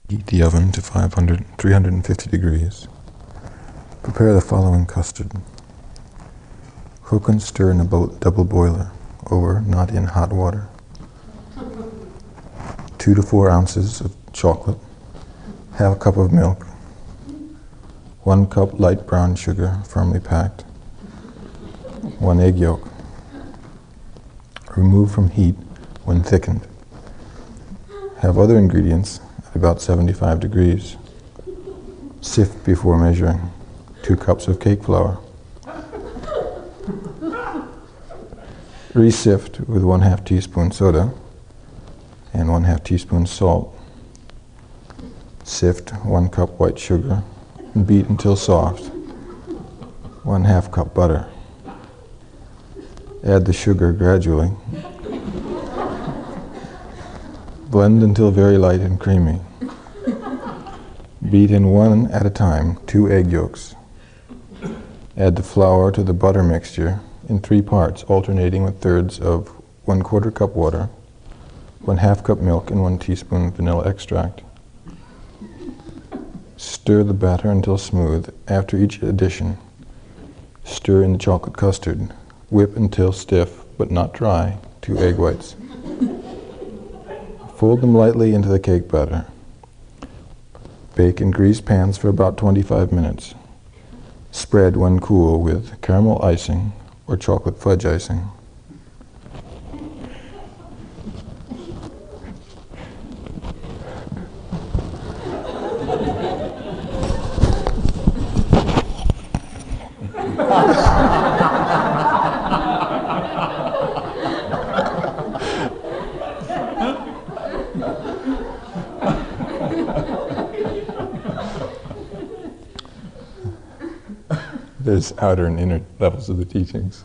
Heat the oven to 350 degrees. Prepare the following custard. Cook and stir in a double boiler, or not in hot water. 2 to 4 ounces of chocolate, half a cup of milk, 1 cup light brown sugar firmly packed, 1 egg yolk. Remove from heat when thickened. Have other ingredients at about 75 degrees. Sift before measuring. 2 cups of cake flour. Re-sift with 1/2 teaspoon soda and 1/2 teaspoon salt. Sift 1 cup white sugar and beat until soft. 1/2 cup butter. Add the sugar gradually. Blend until very light and creamy. Beat in one at a time 2 egg yolks. Add the flour to the butter mixture in 3 parts, alternating with thirds of 1/4 cup water, 1/2 cup milk, and 1 teaspoon vanilla extract. Stir the batter until smooth. After each addition, stir in the chocolate custard. Whip until stiff, but not dry, 2 egg whites. Fold them lightly into the cake batter. Bake in greased pans for about 25 minutes. Spread when cool with caramel icing or chocolate fudge icing. There's outer and inner levels of the teachings.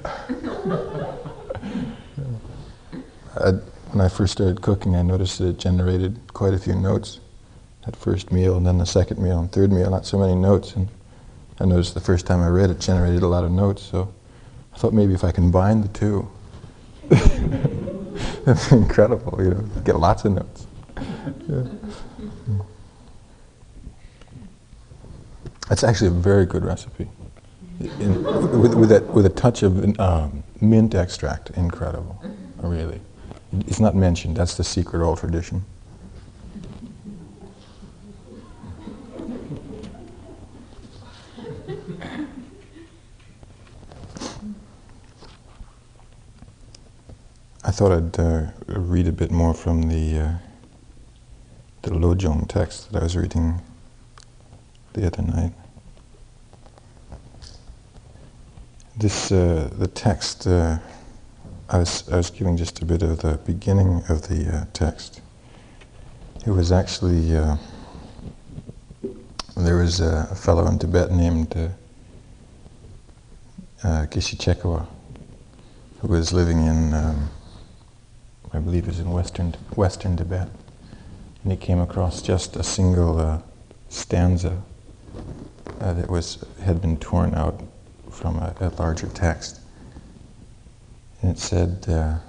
When I first started cooking, I noticed that it generated quite a few notes. That first meal, and then the second meal, and third meal, not so many notes. And I noticed the first time I read it generated a lot of notes, so I thought maybe if I combine the two, that's incredible, you know, get lots of notes. Yeah. It's actually a very good recipe. With a touch of mint extract, incredible, really. It's not mentioned, that's the secret oral tradition. I thought I'd read a bit more from the Lojong text that I was reading the other night. The text, I was giving just a bit of the beginning of the text. It was actually, there was a fellow in Tibet named Geshe Chekawa, who was living in, I believe it was in western Tibet. And he came across just a single stanza that had been torn out from a larger text. And it said,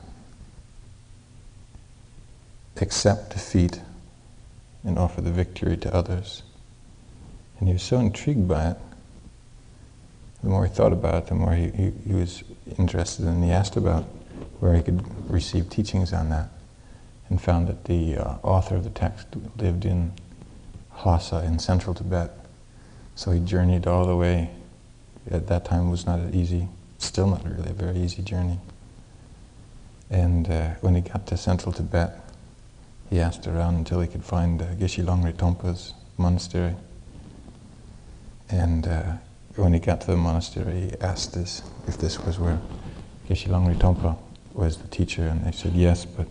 accept defeat and offer the victory to others. And he was so intrigued by it. The more he thought about it, the more he was interested, and he asked about where he could receive teachings on that, and found that the author of the text lived in Lhasa in central Tibet. So he journeyed all the way. At that time was not an easy, still not really a very easy journey. And when he got to central Tibet, he asked around until he could find Geshe Longri Tongpa's monastery. And when he got to the monastery, he asked if this was where Geshe Longri Tongpa was the teacher, and they said yes, but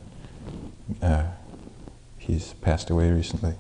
he's passed away recently.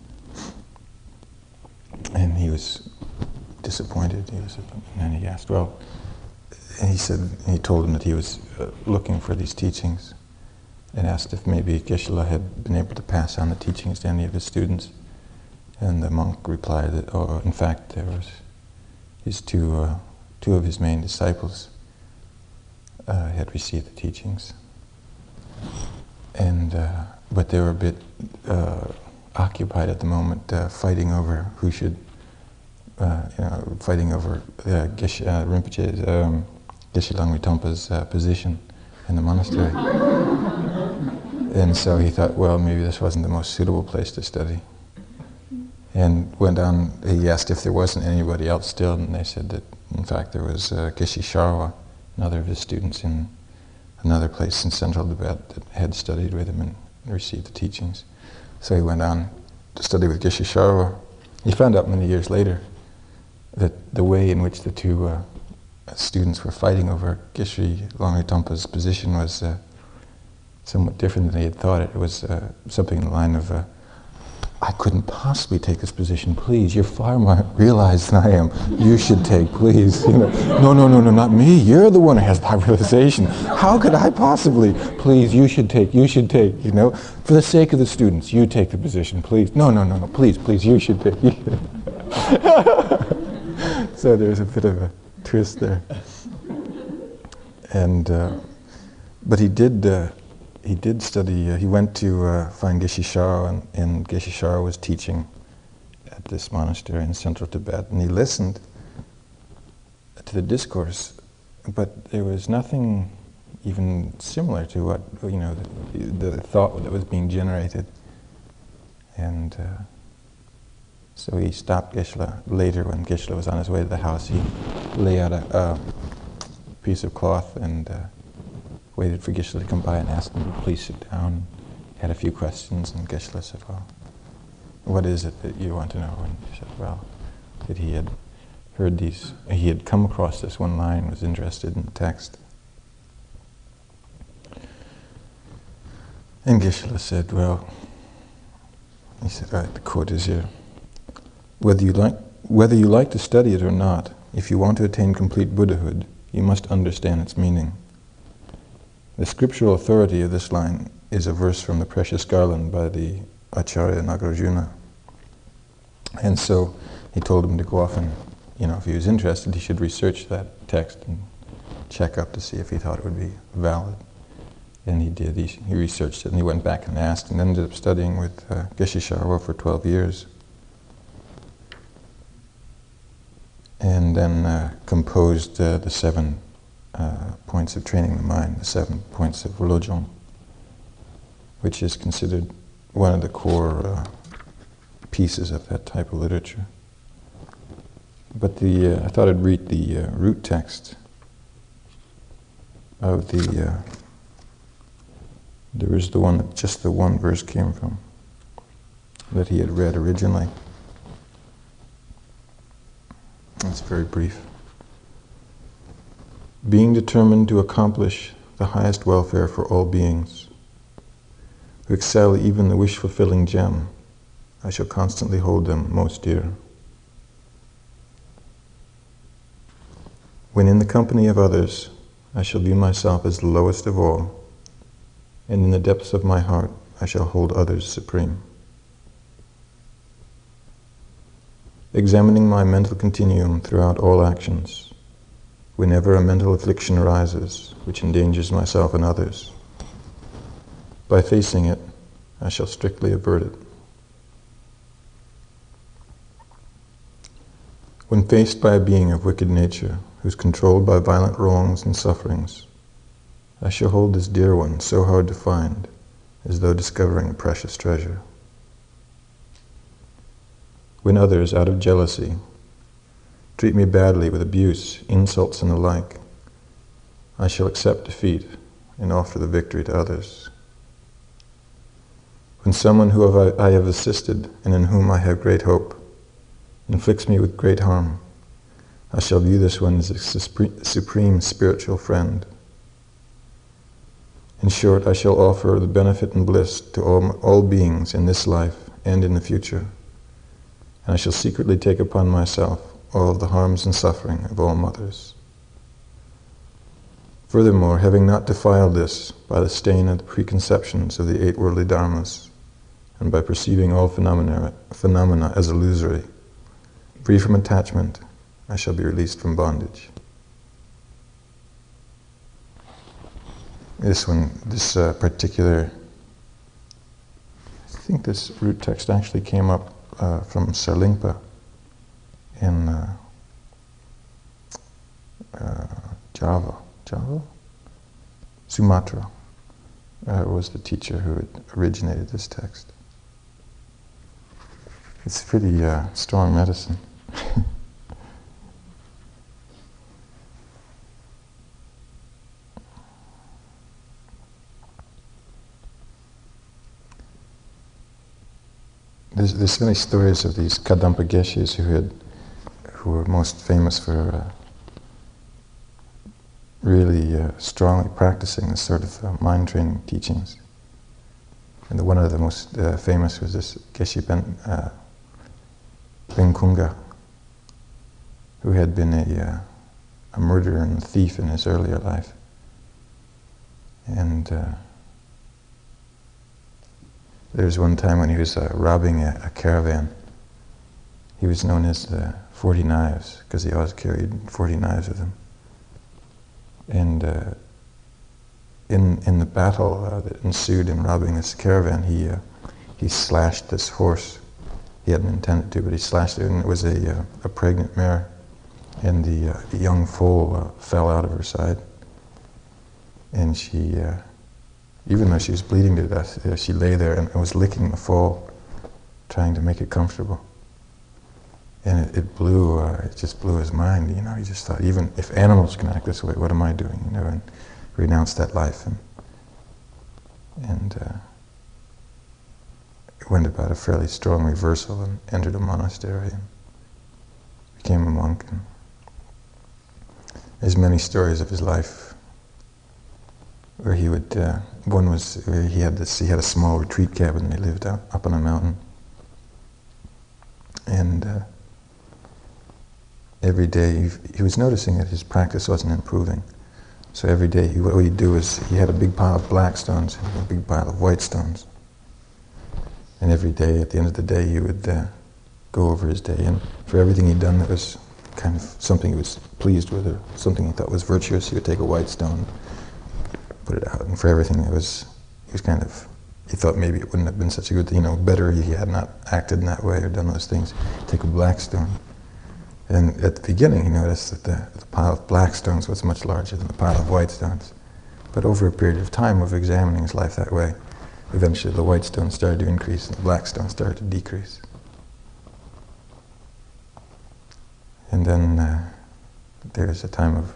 And he was disappointed. And he asked, well, and he told him that he was looking for these teachings, and asked if maybe Geshe-la had been able to pass on the teachings to any of his students. And the monk replied that, oh, in fact, there was his two of his main disciples had received the teachings, and but they were a bit occupied at the moment, fighting over who should, fighting over Rinpoche's, Geshe Langri Tongpa's position in the monastery. And so he thought, well, maybe this wasn't the most suitable place to study. And went on, he asked if there wasn't anybody else still, and they said that, in fact, there was Geshe Sharwa, another of his students in another place in central Tibet that had studied with him and received the teachings. So he went on to study with Geshe Sharwa. He found out many years later that the way in which the two students were fighting over Geshe Langri Tongpa's position was somewhat different than he had thought. It was something in the line of, I couldn't possibly take this position, please. You're far more realized than I am. You should take, please. You know, no, not me. You're the one who has that realization. How could I possibly? Please, you should take, you know. For the sake of the students, you take the position, please. No, please, you should take. So there's a bit of a twist there. And, but he did study, he went to find Geshe Sharwa, and Geshe Sharwa was teaching at this monastery in central Tibet, and he listened to the discourse, but there was nothing even similar to what, you know, the thought that was being generated. And so he stopped Geshe later when Geshe was on his way to the house. He lay out a piece of cloth and waited for Geshe to come by and asked him to please sit down. Had a few questions, and Geshe said, well, what is it that you want to know? And he said, well, that he had heard these, he had come across this one line, was interested in the text. And Geshe said, well, he said, all right, the quote is here, whether you like to study it or not, if you want to attain complete Buddhahood, you must understand its meaning. The scriptural authority of this line is a verse from the Precious Garland by the Acharya Nagarjuna. And so he told him to go off and, you know, if he was interested, he should research that text and check up to see if he thought it would be valid. And he did. He researched it, and he went back and asked, and ended up studying with Geshe Sharwa for 12 years. And then composed the 7 points of training the mind, the 7 points of Lojong, which is considered one of the core pieces of that type of literature. But I thought I'd read the root text of the. There was the one that just the one verse came from, that he had read originally. It's very brief. Being determined to accomplish the highest welfare for all beings, who excel even the wish-fulfilling gem, I shall constantly hold them most dear. When in the company of others, I shall view myself as the lowest of all, and in the depths of my heart, I shall hold others supreme. Examining my mental continuum throughout all actions, whenever a mental affliction arises which endangers myself and others, by facing it, I shall strictly avert it. When faced by a being of wicked nature, who is controlled by violent wrongs and sufferings, I shall hold this dear one so hard to find, as though discovering a precious treasure. When others, out of jealousy, treat me badly with abuse, insults, and the like, I shall accept defeat and offer the victory to others. When someone who I have assisted and in whom I have great hope inflicts me with great harm, I shall view this one as a supreme spiritual friend. In short, I shall offer the benefit and bliss to all beings in this life and in the future, and I shall secretly take upon myself all of the harms and suffering of all mothers. Furthermore, having not defiled this by the stain of the preconceptions of the 8 worldly dharmas, and by perceiving all phenomena as illusory, free from attachment, I shall be released from bondage. This particular think this root text actually came up from Sarlingpa in Java, Sumatra was the teacher who had originated this text. It's pretty strong medicine. There's so many stories of these Kadampa Geshis who were most famous for really strongly practicing this sort of mind training teachings. And one of the most famous was this Geshe Benkunga, who had been a murderer and a thief in his earlier life. And there was one time when he was robbing a caravan. He was known as the 40 Knives, because he always carried 40 knives with him. And in the battle that ensued in robbing this caravan, he slashed this horse. He hadn't intended to, but he slashed it, and it was a pregnant mare. And the young foal fell out of her side. And she, even though she was bleeding to death, she lay there and was licking the foal, trying to make it comfortable. And it just blew his mind, you know. He just thought, even if animals can act this way, what am I doing, you know, and renounced that life and went about a fairly strong reversal and entered a monastery and became a monk. And there's many stories of his life where he would, one was where he had a small retreat cabin. He lived up on a mountain. And every day he was noticing that his practice wasn't improving. So every day what he'd do is he had a big pile of black stones and a big pile of white stones. And every day, at the end of the day, he would go over his day. And for everything he'd done that was kind of something he was pleased with or something he thought was virtuous, he would take a white stone, put it out. And for everything that he thought maybe it wouldn't have been such a good thing, you know, better he had not acted in that way or done those things, take a black stone. And at the beginning, he noticed that the pile of black stones was much larger than the pile of white stones. But over a period of time of examining his life that way, eventually the white stones started to increase and the black stones started to decrease. And then there's a time of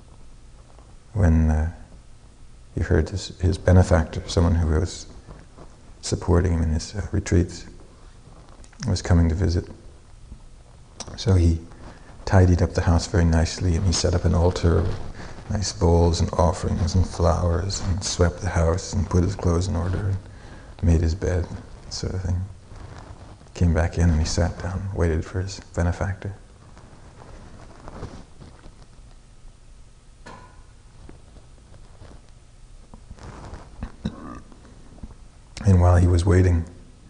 when he heard his benefactor, someone who was supporting him in his retreats, was coming to visit. So he tidied up the house very nicely, and he set up an altar of nice bowls and offerings and flowers, and swept the house and put his clothes in order and made his bed, sort of thing. Came back in and he sat down, waited for his benefactor. And while he was waiting,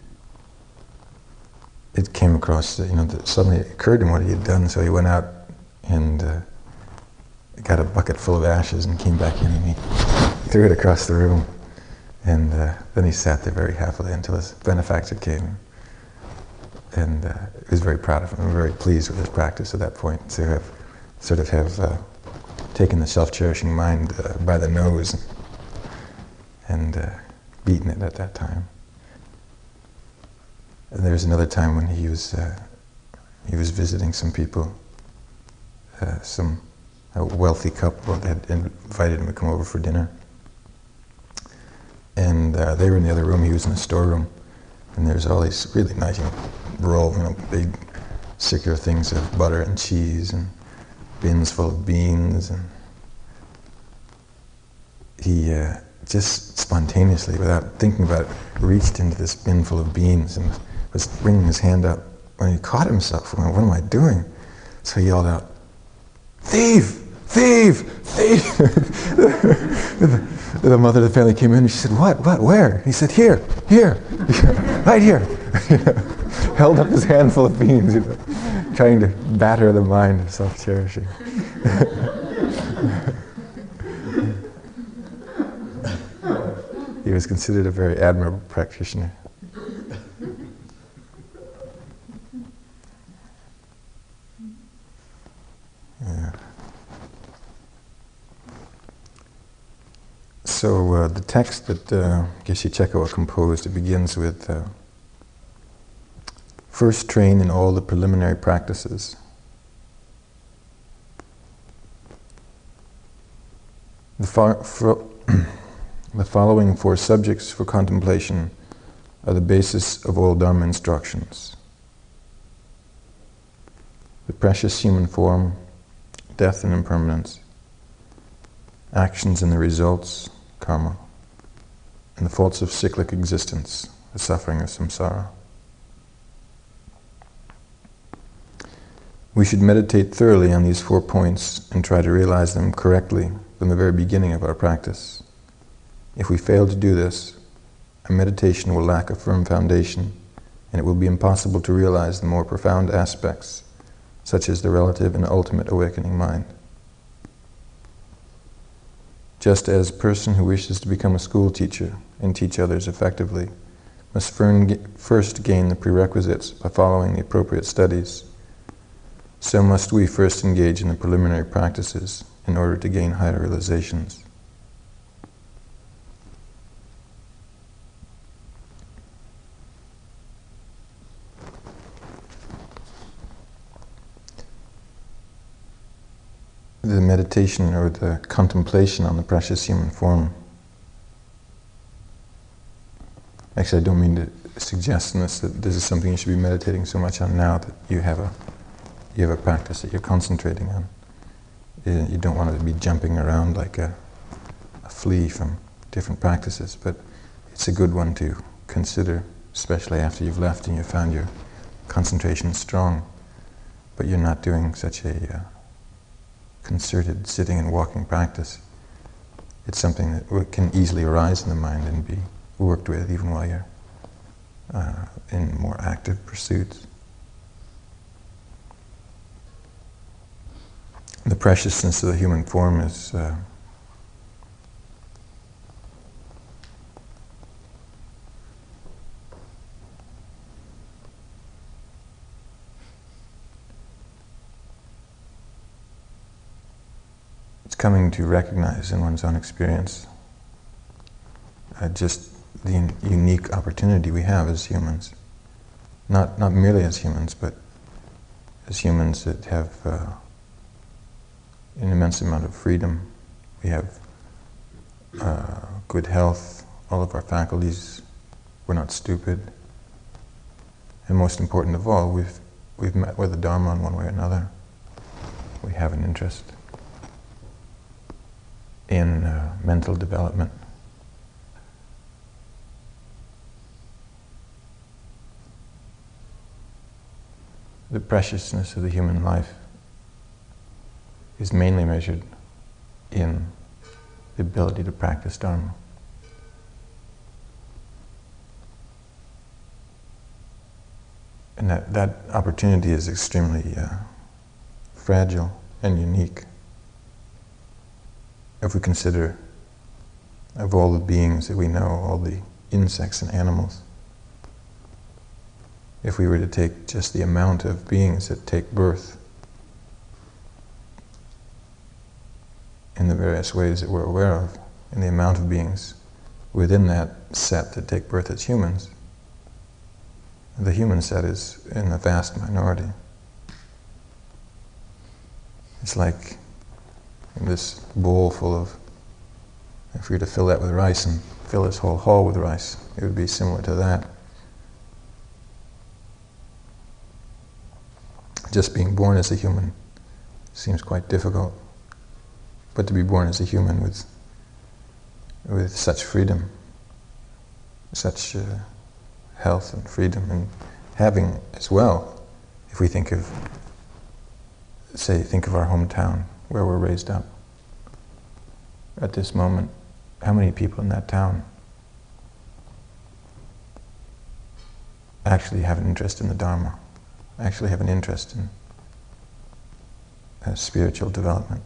it came across, suddenly it occurred to him what he had done, so he went out and got a bucket full of ashes and came back in and he threw it across the room. And then he sat there very happily until his benefactor came. And he was very proud of him and very pleased with his practice at that point, to have taken the self-cherishing mind by the nose and beaten it at that time. And there was another time when he was visiting some people, a wealthy couple that had invited him to come over for dinner. And they were in the other room, he was in the storeroom, and there was all these really nice, big circular things of butter and cheese and bins full of beans, and he just spontaneously, without thinking about it, reached into this bin full of beans and was bringing his hand up when he caught himself. What am I doing? So he yelled out, "Thief! Thief! Thief!" The mother of the family came in and she said, What, where? He said, here, right here. Held up his handful of beans, trying to batter the mind of self-cherishing. He was considered a very admirable practitioner. So the text that Geshe Chekawa composed, it begins with, first train in all the preliminary practices. The following four subjects for contemplation are the basis of all Dharma instructions: the precious human form, death and impermanence, actions and the results, karma, and the faults of cyclic existence, the suffering of samsara. We should meditate thoroughly on these 4 points and try to realize them correctly from the very beginning of our practice. If we fail to do this, our meditation will lack a firm foundation, and it will be impossible to realize the more profound aspects, such as the relative and ultimate awakening mind. Just as a person who wishes to become a school teacher and teach others effectively must first gain the prerequisites by following the appropriate studies, so must we first engage in the preliminary practices in order to gain higher realizations. The meditation or the contemplation on the precious human form. Actually, I don't mean to suggest in this that this is something you should be meditating so much on now that you have a practice that you're concentrating on. You don't want to be jumping around like a flea from different practices, but it's a good one to consider, especially after you've left and you found your concentration strong, but you're not doing such a concerted sitting and walking practice. It's something that can easily arise in the mind and be worked with even while you're in more active pursuits. The preciousness of the human form is it's coming to recognize in one's own experience just the unique opportunity we have as humans. Not merely as humans, but as humans that have an immense amount of freedom. We have good health, all of our faculties, we're not stupid. And most important of all, we've met with the Dharma in one way or another. We have an interest in mental development. The preciousness of the human life is mainly measured in the ability to practice Dharma. And that opportunity is extremely fragile and unique. If we consider of all the beings that we know, all the insects and animals, if we were to take just the amount of beings that take birth in the various ways that we're aware of, and the amount of beings within that set that take birth as humans, the human set is in a vast minority. It's like this bowl full of, if we were to fill that with rice and fill this whole hall with rice, it would be similar to that. Just being born as a human seems quite difficult, but to be born as a human with such freedom, such health and freedom, and having as well, if we think of, think of our hometown, where we're raised up. At this moment, how many people in that town actually have an interest in the Dharma, actually have an interest in spiritual development?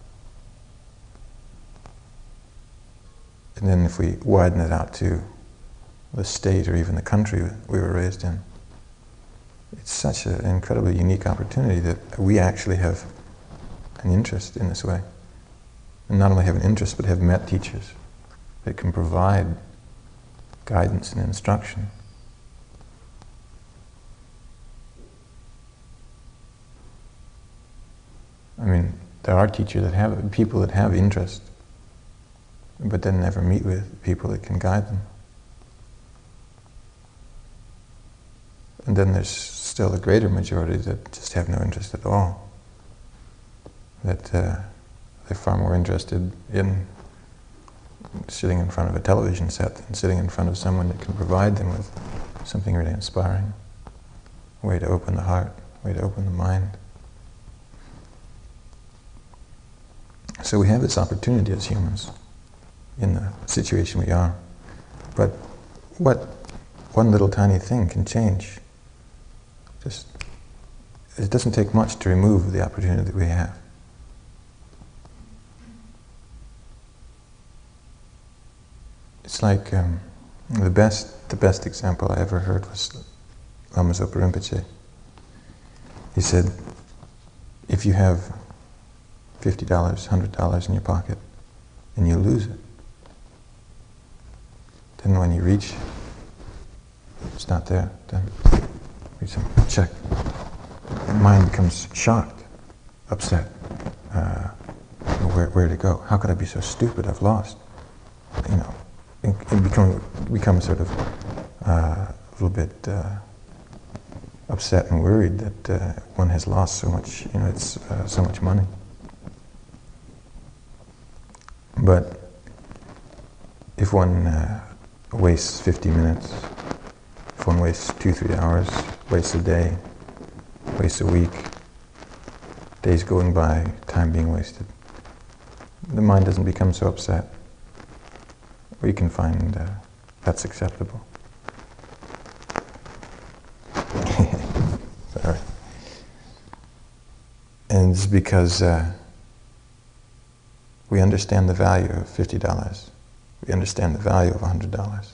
And then if we widen it out to the state or even the country we were raised in, it's such an incredibly unique opportunity that we actually have an interest in this way. And not only have an interest, but have met teachers that can provide guidance and instruction. I mean, there are teachers that have, people that have interest, but then never meet with people that can guide them. And then there's still a greater majority that just have no interest at all. That they're far more interested in sitting in front of a television set than sitting in front of someone that can provide them with something really inspiring. A way to open the heart, a way to open the mind. So we have this opportunity as humans in the situation we are. But what one little tiny thing can change? Just, it doesn't take much to remove the opportunity that we have. It's like the best example I ever heard was Lama Zopa Rinpoche. He said, if you have $50, $100 in your pocket, and you lose it, then when you reach, it's not there, then you check. The mind becomes shocked, upset. Where to go? How could I be so stupid? I've lost. You know, it becomes sort of a little bit upset and worried that one has lost so much. You know, it's so much money. But if one wastes 50 minutes, if one wastes 2-3 hours, wastes a day, wastes a week, days going by, time being wasted, the mind doesn't become so upset. We can find that's acceptable. Sorry. And it's because we understand the value of $50. We understand the value of $100.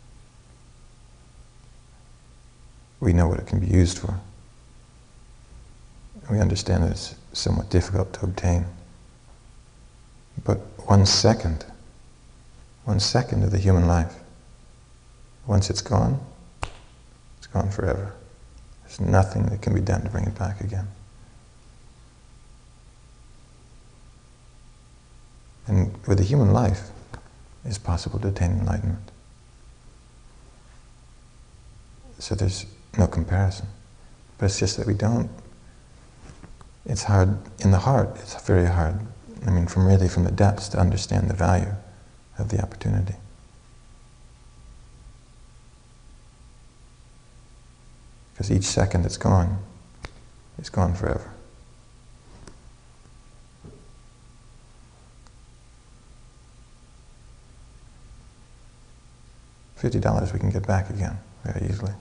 We know what it can be used for. We understand that it's somewhat difficult to obtain. But 1 second of the human life, once it's gone forever. There's nothing that can be done to bring it back again. And with a human life, it's possible to attain enlightenment. So there's no comparison. But it's just that we don't. It's hard, in the heart, it's very hard. I mean, from the depths to understand the value of the opportunity. Because each second it's gone forever. $50 we can get back again very easily.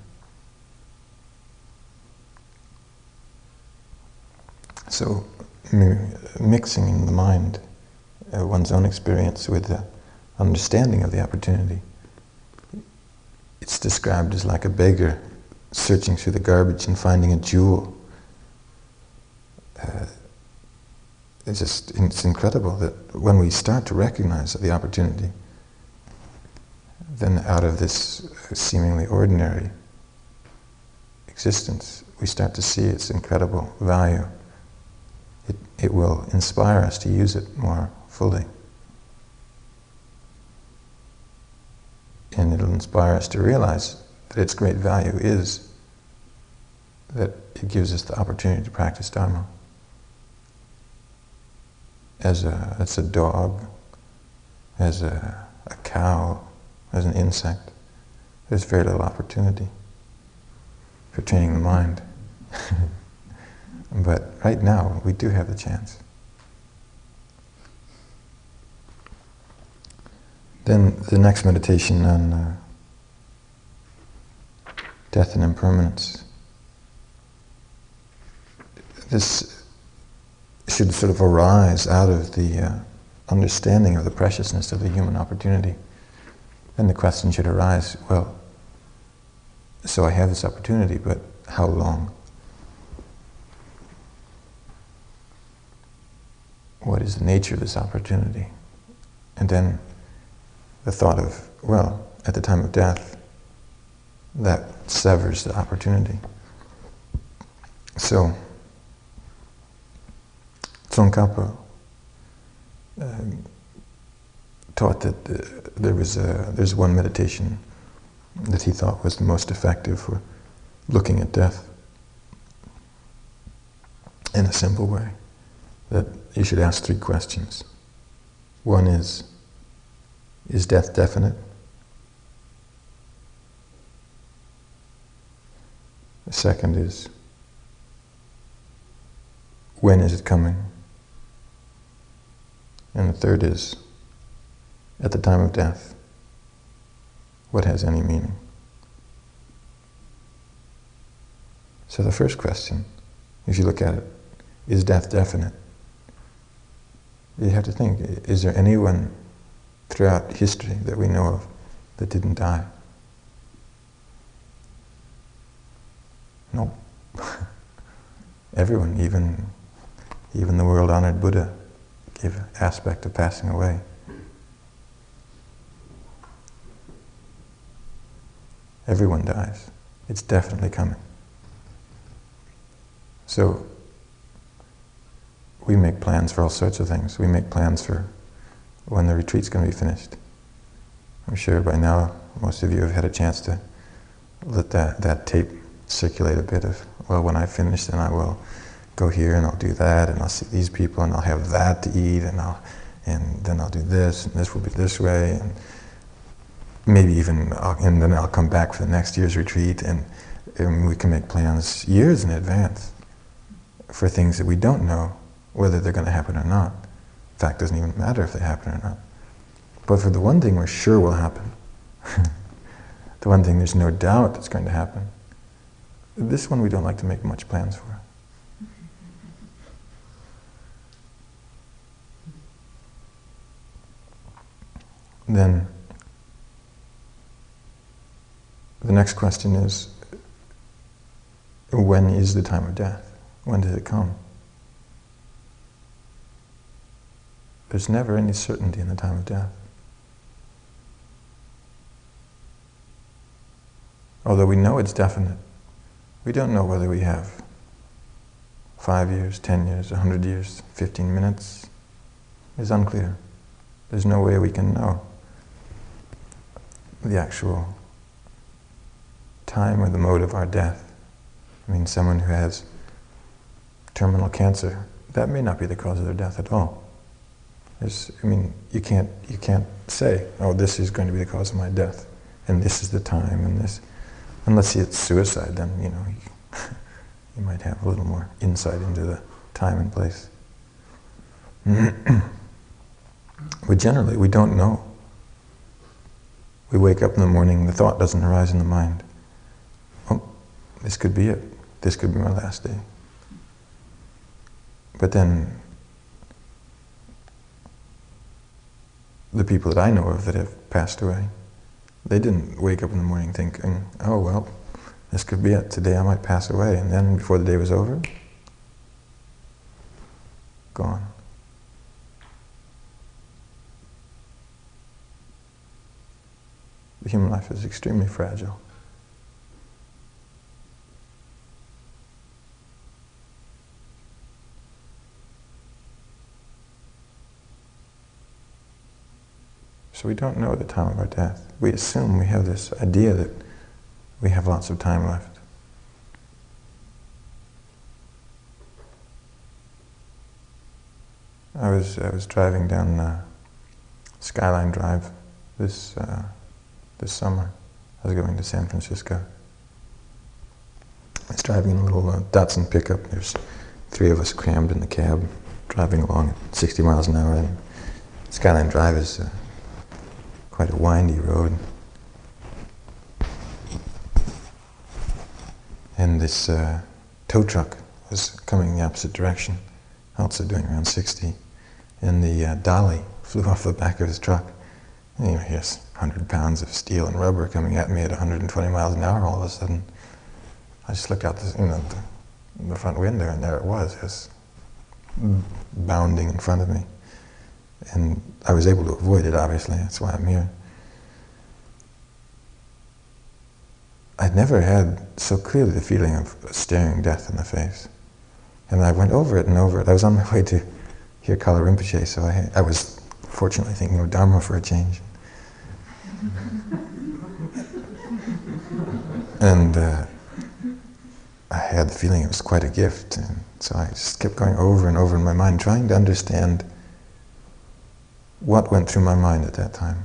So mixing in the mind one's own experience with the understanding of the opportunity, it's described as like a beggar searching through the garbage and finding a jewel. It's incredible that when we start to recognize the opportunity, then out of this seemingly ordinary existence, we start to see its incredible value. It will inspire us to use it more fully. And it'll inspire us to realize that its great value is that it gives us the opportunity to practice Dharma. As a dog, as a cow, as an insect, there's very little opportunity for training the mind. But right now, we do have the chance. Then the next meditation on death and impermanence. This should sort of arise out of the understanding of the preciousness of the human opportunity. Then the question should arise, well, so I have this opportunity, but how long? What is the nature of this opportunity? And then the thought of, well, at the time of death, that severs the opportunity. So, Tsongkhapa taught that there's one meditation that he thought was the most effective for looking at death in a simple way, that you should ask 3 questions. One is death definite? The second is, when is it coming? And the third is, at the time of death, what has any meaning? So the first question, if you look at it, is death definite? You have to think, is there anyone throughout history that we know of that didn't die? No. Everyone, even the world-honored Buddha, gave an aspect of passing away. Everyone dies. It's definitely coming. So, we make plans for all sorts of things. We make plans for when the retreat's going to be finished. I'm sure by now most of you have had a chance to let that tape circulate a bit of, well, when I finish, then I will go here and I'll do that, and I'll see these people, and I'll have that to eat, and then I'll do this, and this will be this way, and maybe even, and then I'll come back for the next year's retreat, and we can make plans years in advance for things that we don't know whether they're going to happen or not. In fact, it doesn't even matter if they happen or not. But for the one thing we're sure will happen, the one thing there's no doubt that's going to happen, this one we don't like to make much plans for. Then the next question is, when is the time of death? When does it come? There's never any certainty in the time of death. Although we know it's definite, we don't know whether we have 5 years, 10 years, 100 years, 15 minutes. It's unclear. There's no way we can know the actual time or the mode of our death. I mean, someone who has terminal cancer, that may not be the cause of their death at all. You can't say, oh, this is going to be the cause of my death, and this is the time, and this. Unless it's suicide, then, you might have a little more insight into the time and place. But generally, we don't know. We wake up in the morning, the thought doesn't arise in the mind. Oh, this could be it. This could be my last day. But then, the people that I know of that have passed away, they didn't wake up in the morning thinking, oh, well, this could be it. Today I might pass away. And then before the day was over, gone. The human life is extremely fragile. So we don't know the time of our death. We assume we have this idea that we have lots of time left. I was driving down Skyline Drive this summer. I was going to San Francisco. I was driving in a little Datsun pickup. There's 3 of us crammed in the cab, driving along at 60 miles an hour. And Skyline Drive is quite a windy road. And this tow truck was coming in the opposite direction, also doing around 60. And the dolly flew off the back of his truck. And here's 100 pounds of steel and rubber coming at me at 120 miles an hour all of a sudden. I just looked out the front window, and there it was, just bounding in front of me. And I was able to avoid it, obviously, that's why I'm here. I'd never had so clearly the feeling of staring death in the face. And I went over it and over it. I was on my way to hear Kala Rinpoche, so I was fortunately thinking of Dharma for a change. And I had the feeling it was quite a gift, and so I just kept going over and over in my mind, trying to understand what went through my mind at that time.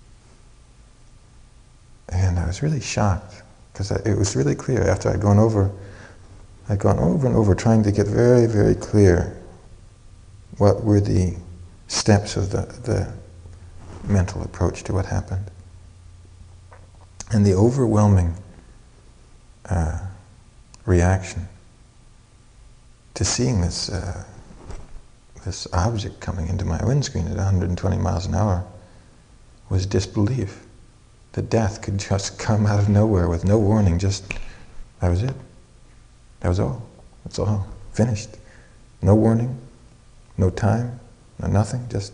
And I was really shocked, because it was really clear after I'd gone over and over, trying to get very, very clear what were the steps of the mental approach to what happened. And the overwhelming reaction to seeing this object coming into my windscreen at 120 miles an hour was disbelief. That death could just come out of nowhere with no warning, that was it. That was all. That's all. Finished. No warning, no time, no nothing, just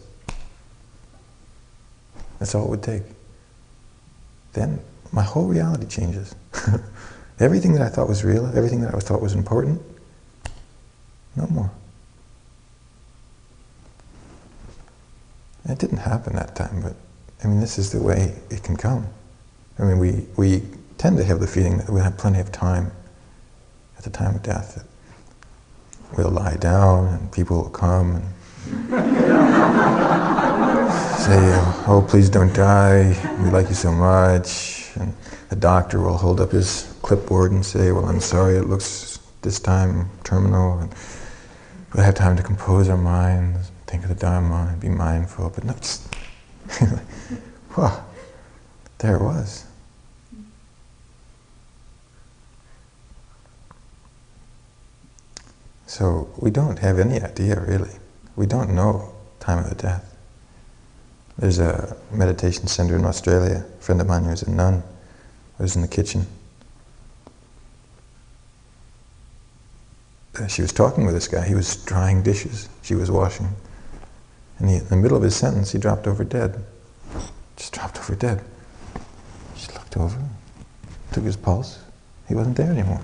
that's all it would take. Then my whole reality changes. Everything that I thought was real, everything that I thought was important, no more. It didn't happen that time, but I mean, this is the way it can come. I mean, we tend to have the feeling that we'll have plenty of time at the time of death, that we'll lie down and people will come and say, oh, please don't die, we like you so much. And the doctor will hold up his clipboard and say, well, I'm sorry, it looks this time terminal. And we'll have time to compose our minds, think of the Dharma, and be mindful, but no, just wow, there it was. So we don't have any idea, really. We don't know time of the death. There's a meditation center in Australia. A friend of mine who was a nun was in the kitchen. She was talking with this guy. He was drying dishes. She was washing. And in the middle of his sentence, he dropped over dead. Just dropped over dead. She looked over, took his pulse. He wasn't there anymore.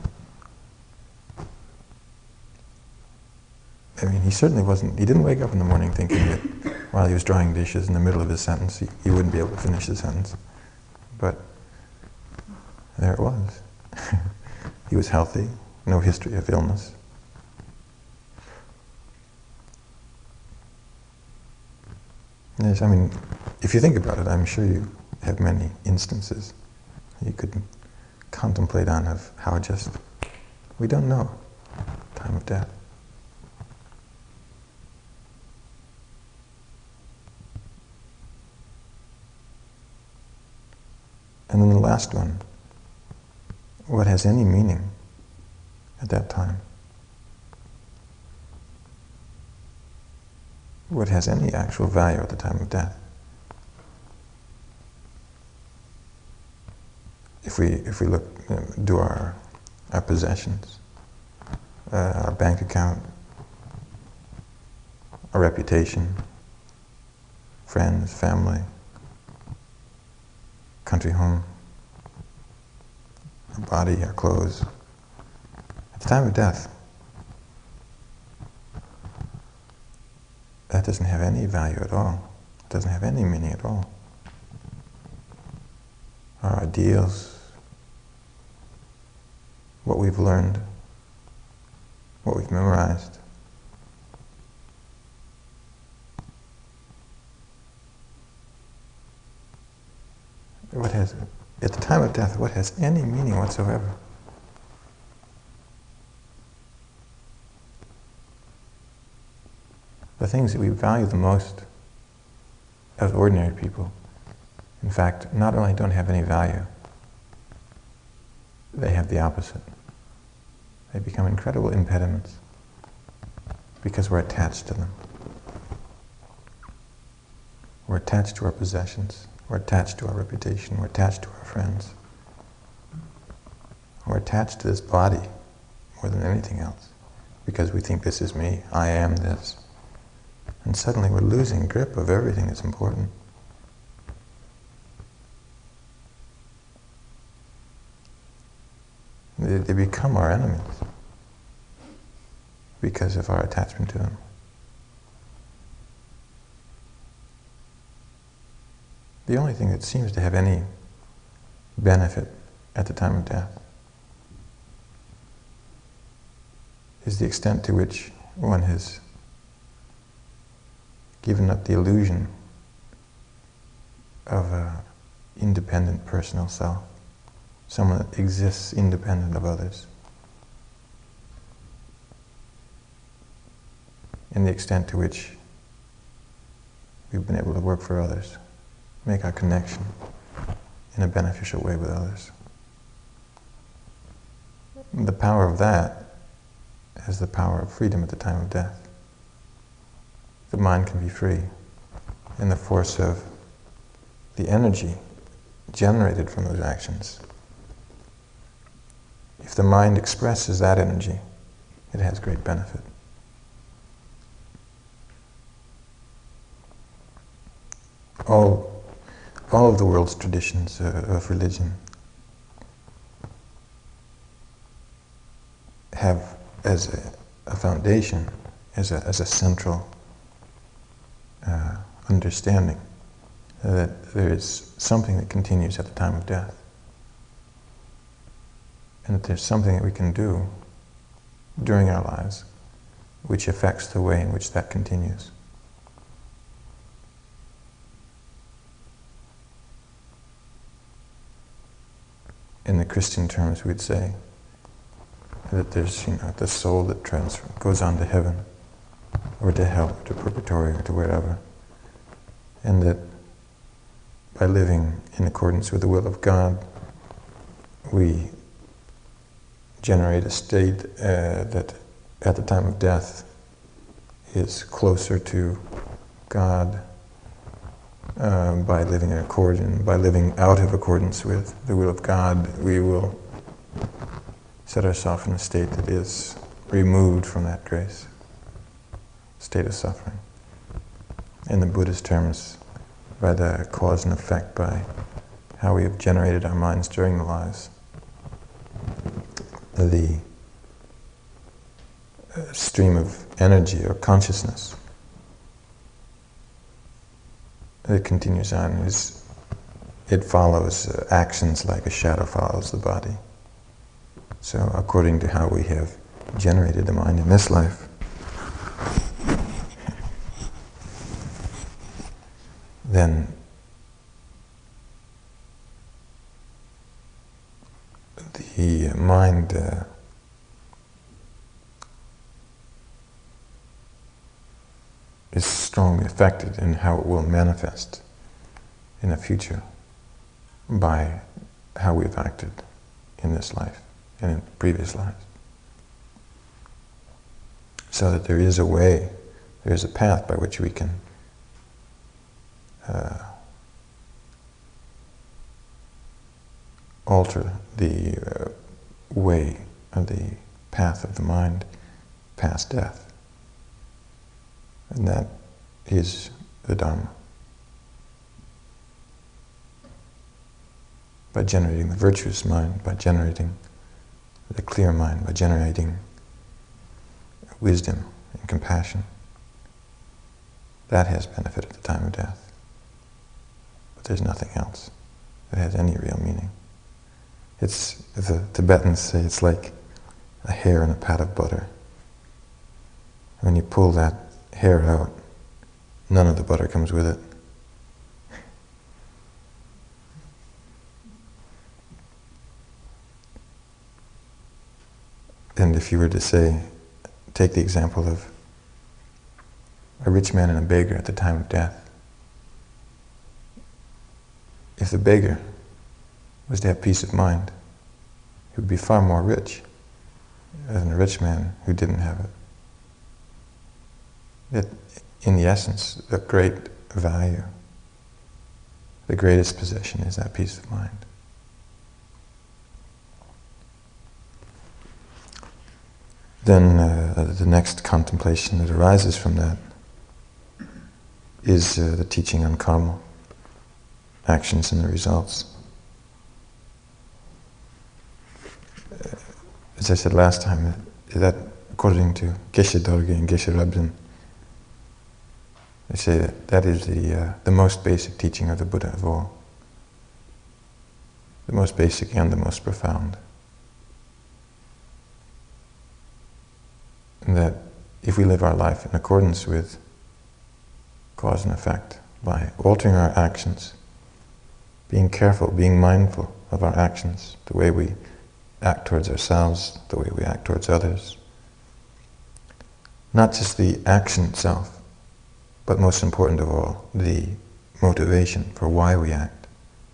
I mean, he certainly wasn't, he didn't wake up in the morning thinking that while he was drying dishes in the middle of his sentence, he wouldn't be able to finish the sentence. But there it was. He was healthy, no history of illness. Yes, I mean, if you think about it, I'm sure you have many instances you could contemplate on of how just, we don't know time of death. And then the last one, what has any meaning at that time? What has any actual value at the time of death? If we look, do our possessions, our bank account, our reputation, friends, family, country home, our body, our clothes. At the time of death, that doesn't have any value at all. It doesn't have any meaning at all. Our ideals, what we've learned, what we've memorized, at the time of death, what has any meaning whatsoever? The things that we value the most as ordinary people, in fact, not only don't have any value, they have the opposite. They become incredible impediments because we're attached to them. We're attached to our possessions. We're attached to our reputation. We're attached to our friends. We're attached to this body more than anything else because we think this is me, I am this. And suddenly we're losing grip of everything that's important. They become our enemies because of our attachment to them. The only thing that seems to have any benefit at the time of death is the extent to which one has given up the illusion of an independent personal self, someone that exists independent of others. And the extent to which we've been able to work for others, make our connection in a beneficial way with others. The power of that is the power of freedom at the time of death. The mind can be free, and the force of the energy generated from those actions, if the mind expresses that energy, it has great benefit. All of the world's traditions of religion have as a foundation, as a central understanding that there is something that continues at the time of death, and that there's something that we can do during our lives which affects the way in which that continues. In the Christian terms, we'd say that there's, the soul that goes on to heaven, or to hell, or to purgatory, or to wherever, and that by living in accordance with the will of God, we generate a state that, at the time of death, is closer to God. By living in accordance, by living out of accordance with the will of God, we will set ourselves in a state that is removed from that grace, state of suffering. In the Buddhist terms, by the cause and effect, by how we have generated our minds during the lives, the stream of energy or consciousness that continues on, it follows actions like a shadow follows the body. So according to how we have generated the mind in this life, then the mind is strongly affected in how it will manifest in the future by how we've acted in this life and in previous lives. So that there is a way, there is a path by which we can alter the way of the path of the mind past death. And that is the Dharma. By generating the virtuous mind, by generating the clear mind, by generating wisdom and compassion, that has benefit at the time of death. But there's nothing else that has any real meaning. It's, the Tibetans say, it's like a hair in a pat of butter. When you pull that hair out, none of the butter comes with it. And if you were to say, take the example of a rich man and a beggar at the time of death. If the beggar was to have peace of mind, he would be far more rich than a rich man who didn't have it. That, in the essence, the great value, the greatest possession is that peace of mind. Then the next contemplation that arises from that is the teaching on karma, actions and the results. as I said last time, that according to Geshe Dorje and Geshe Rabzin, they say that is the most basic teaching of the Buddha of all. The most basic and the most profound. And that if we live our life in accordance with cause and effect, by altering our actions, being careful, being mindful of our actions, the way we act towards ourselves, the way we act towards others, not just the action itself, but most important of all, the motivation for why we act.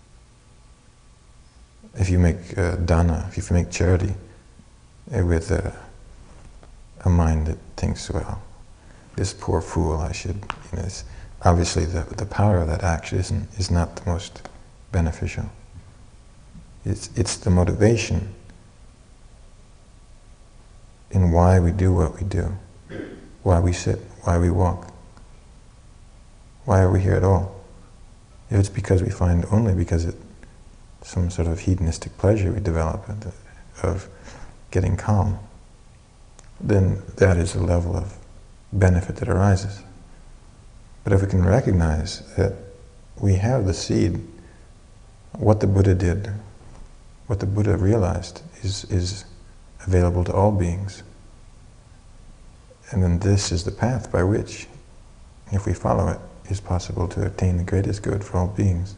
If you make dana, if you make charity with a mind that thinks, well, this poor fool, I should, obviously the power of that action is not the most beneficial. It's the motivation in why we do what we do, why we sit, why we walk. Why are we here at all? If it's because we find only because it's some sort of hedonistic pleasure we develop of getting calm, then that is a level of benefit that arises. But if we can recognize that we have the seed, what the Buddha did, what the Buddha realized is available to all beings. And then this is the path by which, if we follow it, is possible to attain the greatest good for all beings.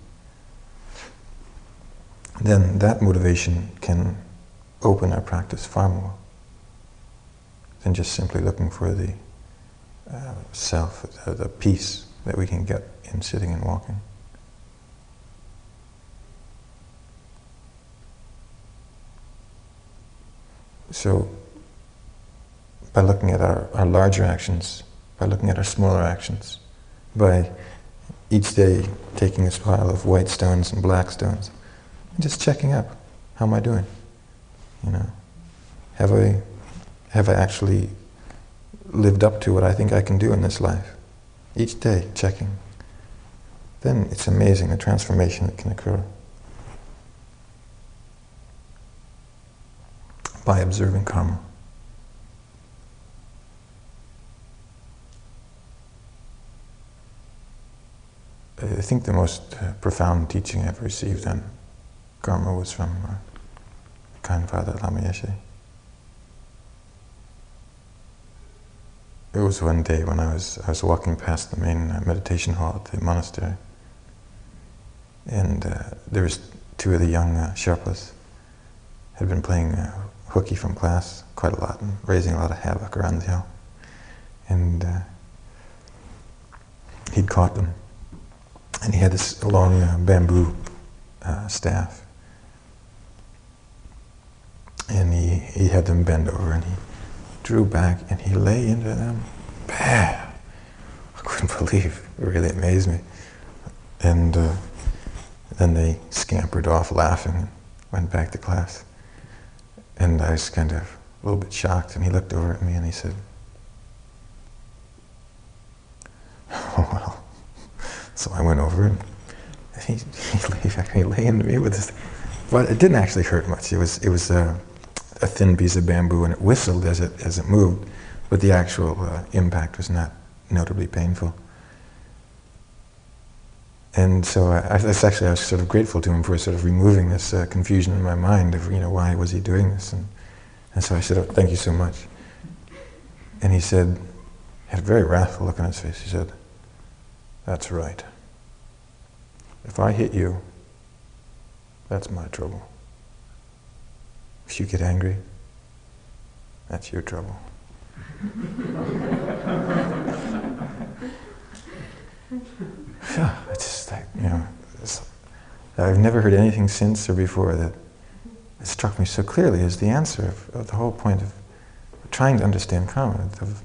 Then that motivation can open our practice far more than just simply looking for the self, the peace that we can get in sitting and walking. So, by looking at our larger actions, by looking at our smaller actions, by each day taking this pile of white stones and black stones, and just checking up, how am I doing? Have I actually lived up to what I think I can do in this life? Each day, checking. Then it's amazing the transformation that can occur by observing karma. I think the most profound teaching I ever received on karma was from kind Father Lama Yeshe. It was one day when I was walking past the main meditation hall at the monastery, and there was two of the young Sherpas had been playing hooky from class quite a lot and raising a lot of havoc around the hill, and he'd caught them. And he had this long bamboo staff. And he had them bend over and he drew back and he lay into them. Bam! I couldn't believe, it really amazed me. And then they scampered off laughing and went back to class. And I was kind of a little bit shocked, and he looked over at me and he said, "Oh well." So I went over and he lay into me with this, but it didn't actually hurt much. It was a thin piece of bamboo, and it whistled as it moved, but the actual impact was not notably painful. And so I was sort of grateful to him for sort of removing this confusion in my mind of why was he doing this, and so I said, "Oh, thank you so much." And he said, he had a very wrathful look on his face. He said, "That's right. If I hit you, that's my trouble. If you get angry, that's your trouble." Yeah, it's just like, I've never heard anything since or before that it struck me so clearly as the answer of the whole point of trying to understand karma.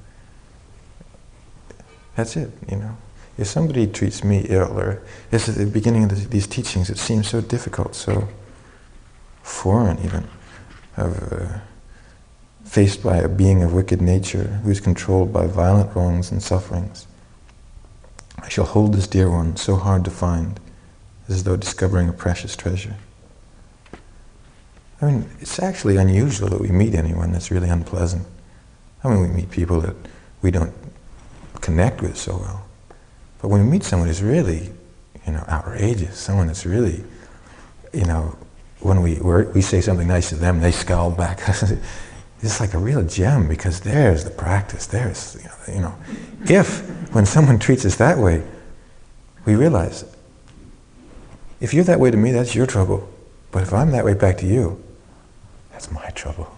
That's it, If somebody treats me ill, or it's at the beginning of these teachings, it seems so difficult, so foreign even, of faced by a being of wicked nature who is controlled by violent wrongs and sufferings. I shall hold this dear one so hard to find, as though discovering a precious treasure. I mean, it's actually unusual that we meet anyone that's really unpleasant. I mean, we meet people that we don't connect with so well. But when we meet someone who's really, outrageous, someone that's really, when we say something nice to them, they scowl back. It's like a real gem, because there's the practice. There's, if when someone treats us that way, we realize, if you're that way to me, that's your trouble. But if I'm that way back to you, that's my trouble.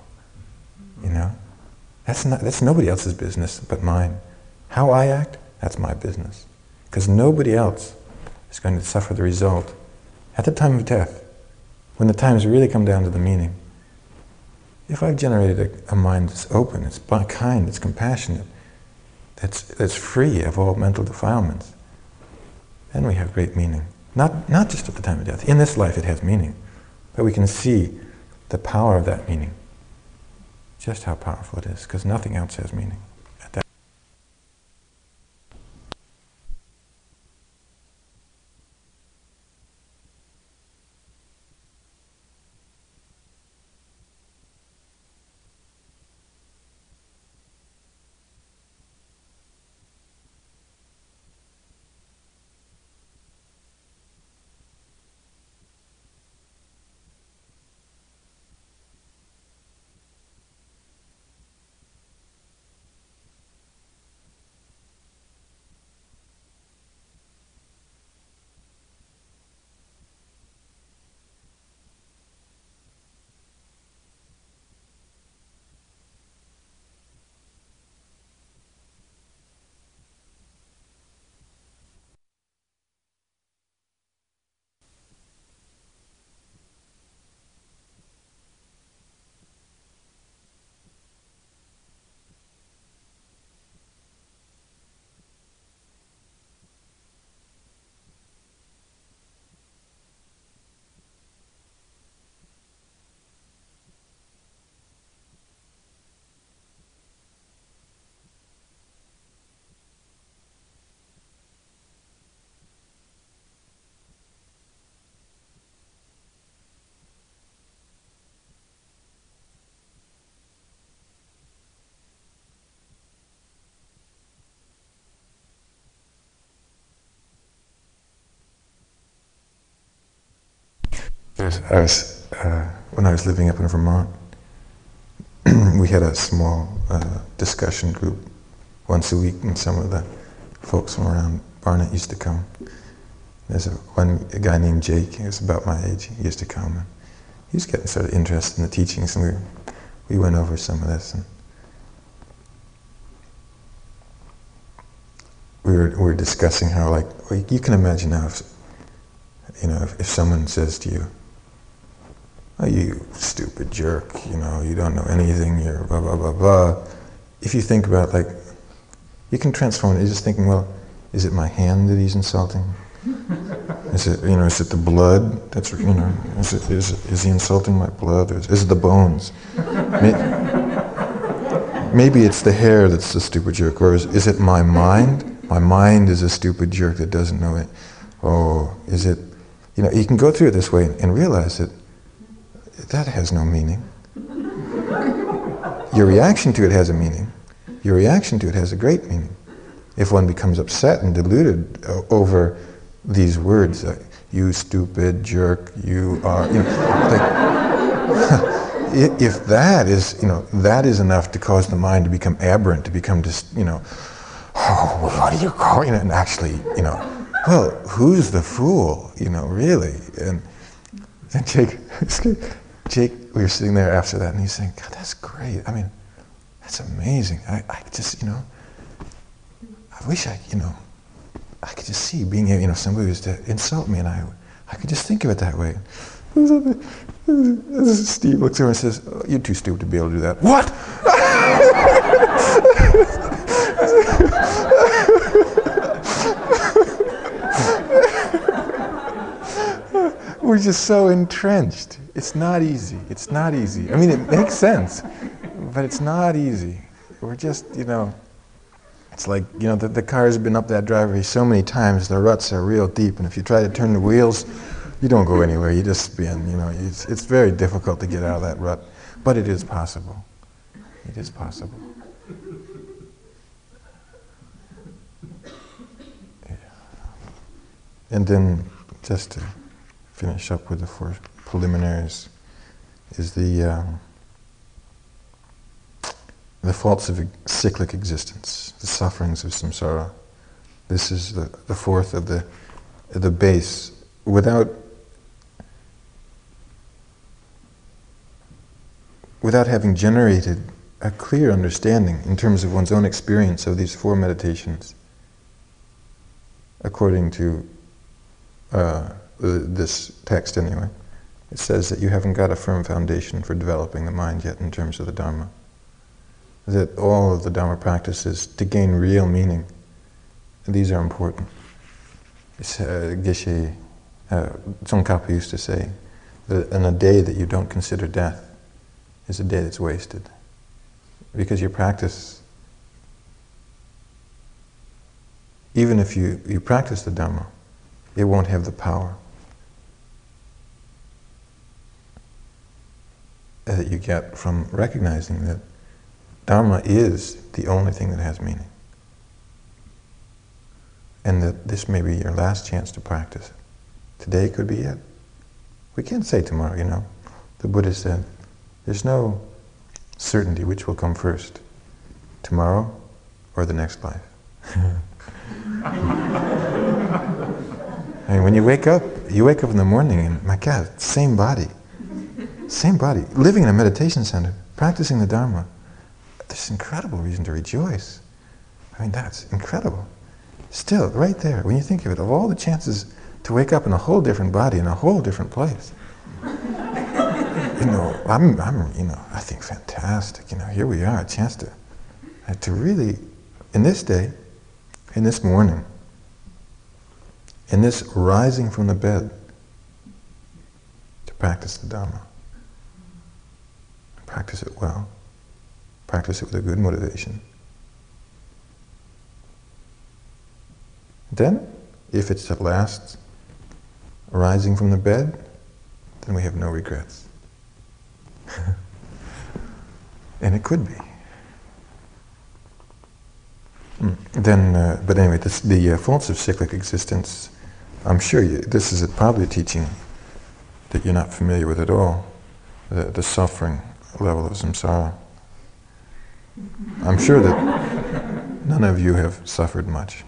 That's nobody else's business but mine. How I act, that's my business. Because nobody else is going to suffer the result at the time of death, when the times really come down to the meaning. If I've generated a mind that's open, it's kind, it's compassionate, that's free of all mental defilements, then we have great meaning. Not just at the time of death. In this life it has meaning, but we can see the power of that meaning, just how powerful it is, because nothing else has meaning. When I was living up in Vermont, we had a small discussion group once a week, and some of the folks from around Barnet used to come. There's a guy named Jake, he was about my age, he used to come, and he was getting sort of interested in the teachings, and we went over some of this, and we were discussing how, you can imagine now if someone says to you, "Oh, you stupid jerk, you don't know anything, you're blah, blah, blah, blah." If you think about, you can transform it. You're just thinking, well, is it my hand that he's insulting? Is it the blood that's, is he insulting my blood? Or is it the bones? Maybe it's the hair that's the stupid jerk. Or is it my mind? My mind is a stupid jerk that doesn't know it. Oh, is it, you can go through it this way and realize that has no meaning. Your reaction to it has a meaning. Your reaction to it has a great meaning. If one becomes upset and deluded over these words, you stupid jerk, you are, if that is enough to cause the mind to become aberrant, to become just, oh, what do you call, and actually, well, who's the fool, really? And Jake, we were sitting there after that, and he's saying, God, that's great. I mean, that's amazing. I just, I wish I could just see being, somebody was to insult me, and I could just think of it that way. Steve looks over and says, "Oh, you're too stupid to be able to do that." What? We're just so entrenched. It's not easy. It's not easy. I mean, it makes sense, but it's not easy. We're just, it's like, the car's been up that driveway so many times, the ruts are real deep, and if you try to turn the wheels, You don't go anywhere, you just spin, it's very difficult to get out of that rut. But it is possible. It is possible. Yeah. And then, just to finish up with the 4 preliminaries, is the faults of cyclic existence, the sufferings of samsara. This is the 4th of the base. Without having generated a clear understanding in terms of one's own experience of these 4 meditations, according to this text anyway, it says that you haven't got a firm foundation for developing the mind yet in terms of the Dharma. That all of the Dharma practices, to gain real meaning, these are important. Geshe Tsongkhapa used to say that in a day that you don't consider death is a day that's wasted. Because your practice, even if you practice the Dharma, it won't have the power that you get from recognizing that Dharma is the only thing that has meaning. And that this may be your last chance to practice it. Today could be it. We can't say tomorrow, The Buddha said, there's no certainty which will come first, tomorrow or the next life. I mean, when you wake up in the morning and, my God, same body, living in a meditation center, practicing the Dharma. There's incredible reason to rejoice. I mean, that's incredible. Still, right there, when you think of it, of all the chances to wake up in a whole different body, in a whole different place, I think fantastic. Here we are, a chance to really, in this day, in this morning, in this rising from the bed, to practice the Dharma. Practice it well. Practice it with a good motivation. Then, if it's at last rising from the bed, then we have no regrets. And it could be. But anyway, the faults of cyclic existence, I'm sure this is probably a teaching that you're not familiar with at all, the suffering level of samsara. I'm sure that none of you have suffered much.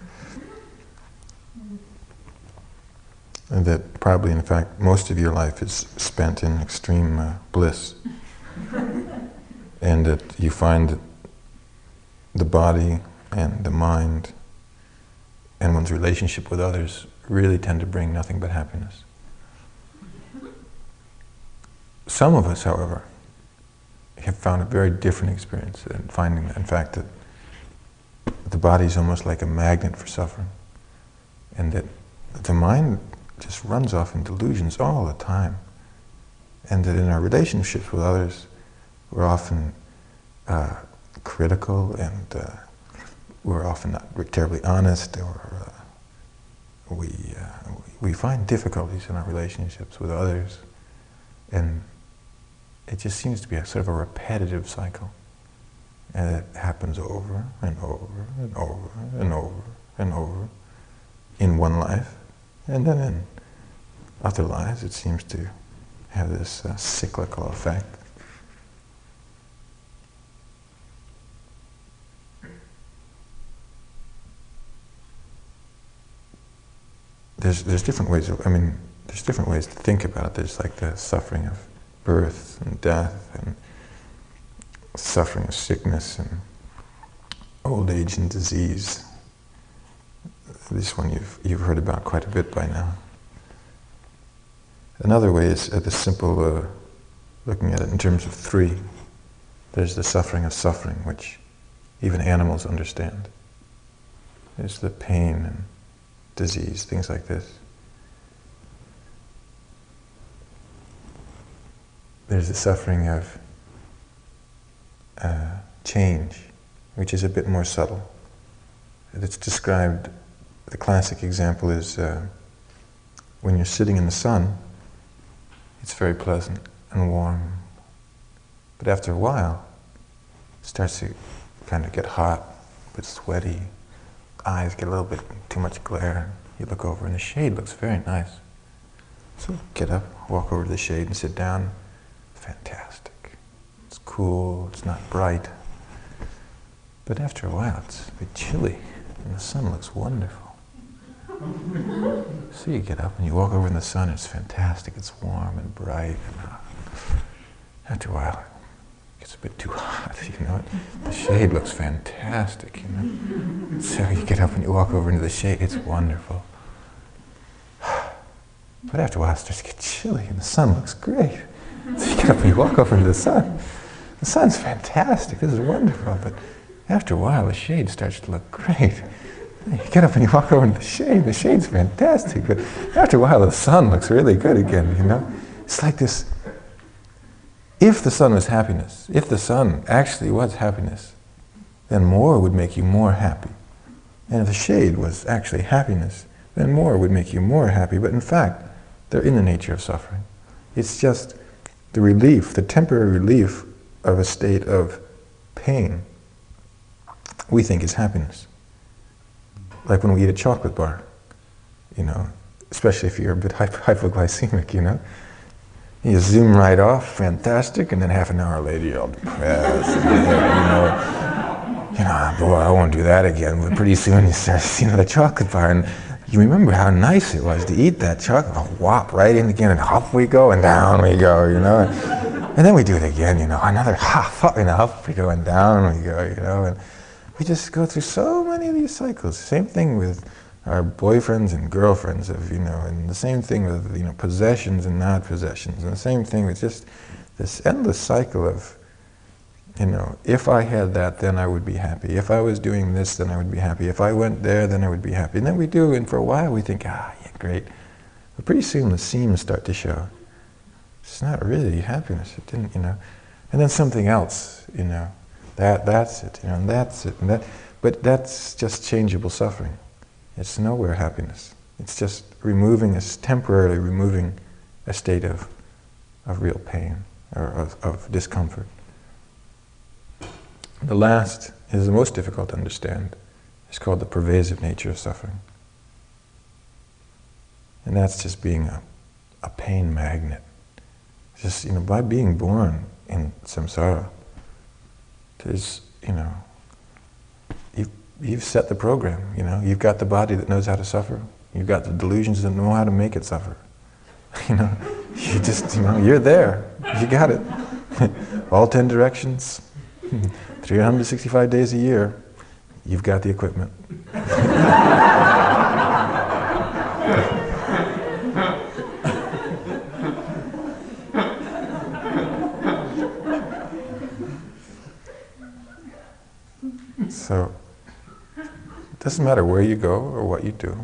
And that probably, in fact, most of your life is spent in extreme bliss. And that you find that the body and the mind and one's relationship with others really tend to bring nothing but happiness. Some of us, however, have found a very different experience in finding, in fact, that the body is almost like a magnet for suffering, and that the mind just runs off in delusions all the time, and that in our relationships with others, we're often critical, and we're often not terribly honest, or we find difficulties in our relationships with others, and it just seems to be a sort of a repetitive cycle, and it happens over and over and over and over and over in one life, and then in other lives it seems to have this cyclical effect. There's different ways there's different ways to think about it. There's like the suffering of birth and death, and suffering of sickness and old age and disease. This one you've heard about quite a bit by now. Another way is the simple looking at it in terms of 3. There's the suffering of suffering, which even animals understand. There's the pain and disease, things like this. There's the suffering of change, which is a bit more subtle. It's described, the classic example is when you're sitting in the sun, it's very pleasant and warm. But after a while, it starts to kind of get hot, a bit sweaty. Eyes get a little bit too much glare. You look over and the shade looks very nice. So get up, walk over to the shade and sit down. Fantastic. It's cool, it's not bright. But after a while, it's a bit chilly and the sun looks wonderful. So you get up and you walk over in the sun, it's fantastic, it's warm and bright. And after a while, it gets a bit too hot, you know. The shade looks fantastic, you know. So you get up and you walk over into the shade, it's wonderful. But after a while, it starts to get chilly and the sun looks great. So you get up and you walk over into the sun. The sun's fantastic, this is wonderful. But after a while, the shade starts to look great. You get up and you walk over into the shade's fantastic, but after a while the sun looks really good again, you know? It's like this, if the sun was happiness, if the sun actually was happiness, then more would make you more happy. And if the shade was actually happiness, then more would make you more happy. But in fact, they're in the nature of suffering. It's just the relief, the temporary relief of a state of pain we think is happiness. Like when we eat a chocolate bar, you know, especially if you're a bit hypoglycemic, you know. You zoom right off, fantastic, and then half an hour later you're all depressed, you know, boy, I won't do that again. But pretty soon you start seeing the chocolate bar, and you remember how nice it was to eat that chocolate, whop right in again, and up we go, and down we go, you know. And then we do it again, you know, another hop, you know, up we go, and down we go, you know. And we just go through so many of these cycles. Same thing with our boyfriends and girlfriends, you know, and the same thing with, you know, possessions and not possessions, and the same thing with just this endless cycle of, you know, if I had that, then I would be happy. If I was doing this, then I would be happy. If I went there, then I would be happy. And then we do, and for a while we think, yeah, great. But pretty soon the seams start to show. It's not really happiness. It didn't, you know. And then something else, you know. That's it, you know, and that's it, and that. But that's just changeable suffering. It's nowhere happiness. It's just temporarily removing a state of real pain or of discomfort. The last is the most difficult to understand. It's called the pervasive nature of suffering. And that's just being a pain magnet. Just, you know, by being born in samsara, there's, you know, you've set the program, you know. You've got the body that knows how to suffer. You've got the delusions that know how to make it suffer. You know, you just, you know, you're there. You got it. All 10 directions, 365 days a year, you've got the equipment. So, it doesn't matter where you go or what you do.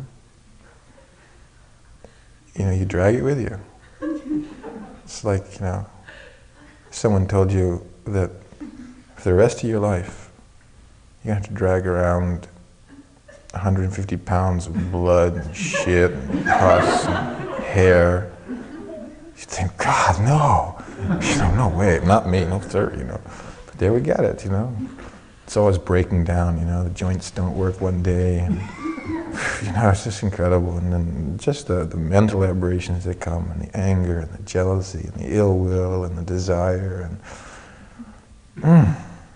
You know, you drag it with you. It's like, you know, someone told you that for the rest of your life, you have to drag around 150 pounds of blood and shit and pus and hair. You think, God, no. You know, no way, not me, no sir, you know. But there we got it, you know. It's always breaking down, you know, the joints don't work one day, and, you know, it's just incredible. And then just the mental aberrations that come, and the anger, and the jealousy, and the ill will, and the desire, and...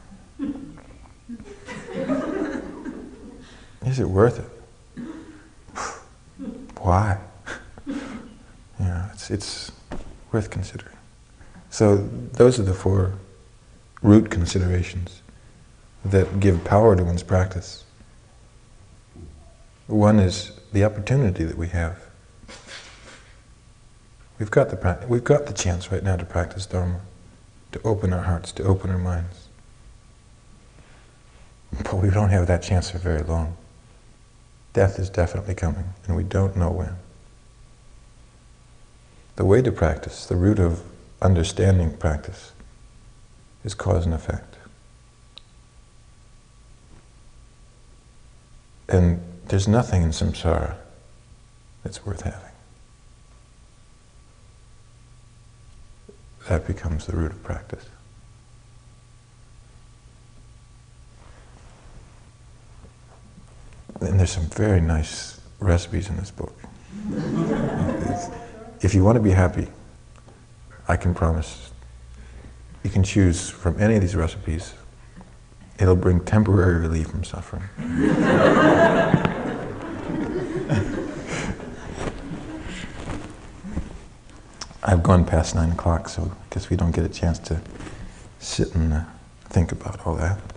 Is it worth it? Why? You know, it's worth considering. So those are the 4 root considerations that give power to one's practice. One is the opportunity that we have. We've got the chance right now to practice Dharma, to open our hearts, to open our minds. But we don't have that chance for very long. Death is definitely coming, and we don't know when. The way to practice, the root of understanding practice, is cause and effect. And there's nothing in samsara that's worth having. that becomes the root of practice. And there's some very nice recipes in this book. If you want to be happy, I can promise you can choose from any of these recipes. It'll bring temporary relief from suffering. I've gone past 9 o'clock, so I guess we don't get a chance to sit and think about all that.